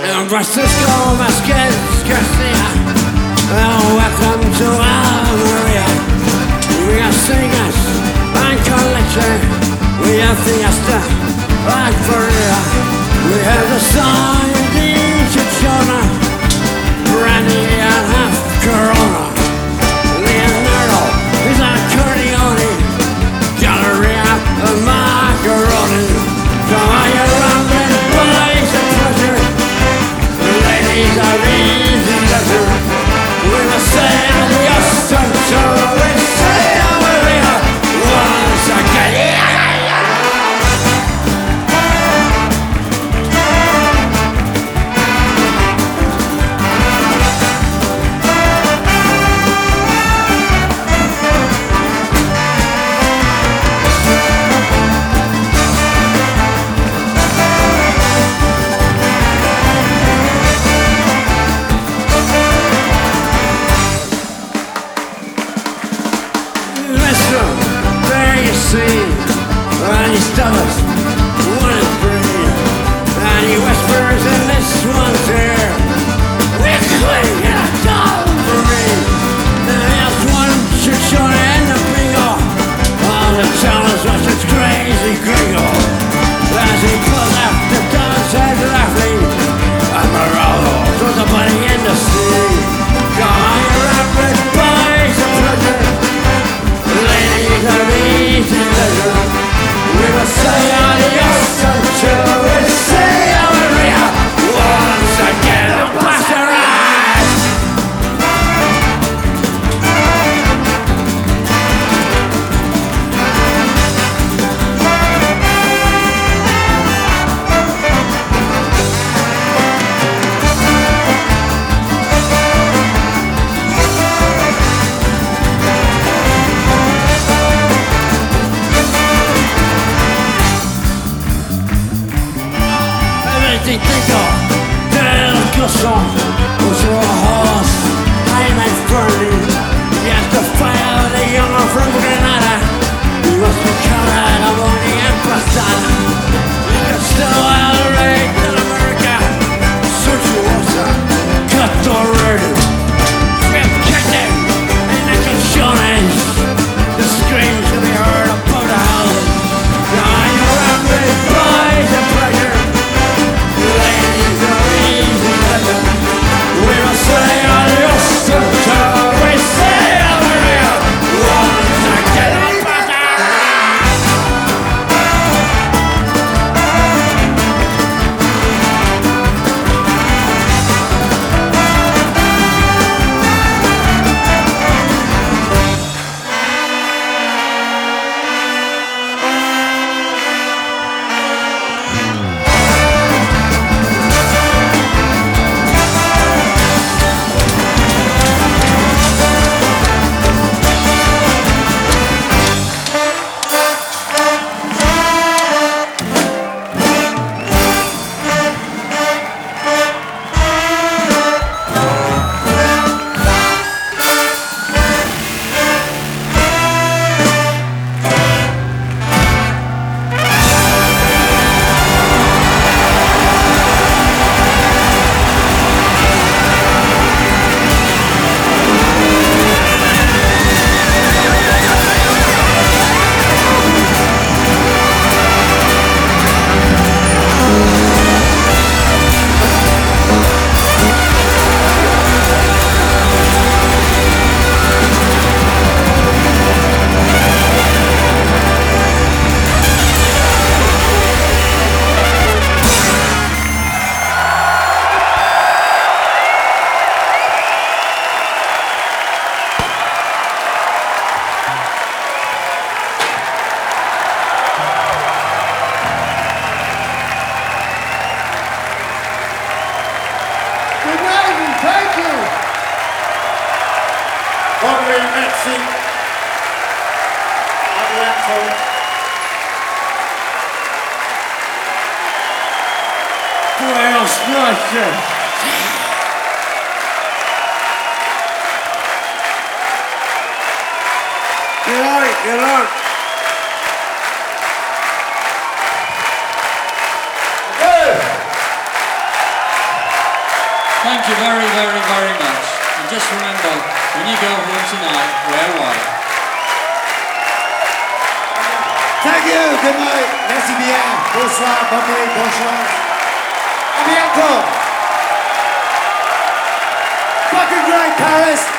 Francisco Vasquez Garcia. Welcome to Almeria. We are singers and collector. We have fiesta like Korea. We have the song in Chichona, brandy and half Corona. Leonardo is our Corleone, Galleria and macaroni. Come on, you rumbling boys of pleasure. Ladies are easy leisure. We must say adios until we say Amaria once again. And he stutters, one is green, and he whispers in this one's ear, "Weekly in a dog for me." And there's one Chichona and the bingo, all the tellers watch this crazy gringo. As he pulls out the dog's head laughing, Amarado throws a buddy in the sea. Come on, you rapid boys of pleasure. Ladies are easy leisure. We must say adios until we say Amaria once again. Blast our eyes. Tinko, del Coson, was your horse, I'm a Fernie. He has to fire the younger from Granada. He must be covered of only emphasada. You can still outrage in America. Sutuosa, cut the ready. Rip kicking, and the Cochones. The screams can be heard above the house. Now you're a big boys of pleasure. Ladies are easy leisure. We must say adios until we say Amaria once again. Buenos noches. Good night. Thank you very, very, very much. And just remember, when you go home tonight, wear white. Thank you, good night, merci bien, bonsoir, bonne nuit, bonne chance. À bientôt. Fucking great, Paris.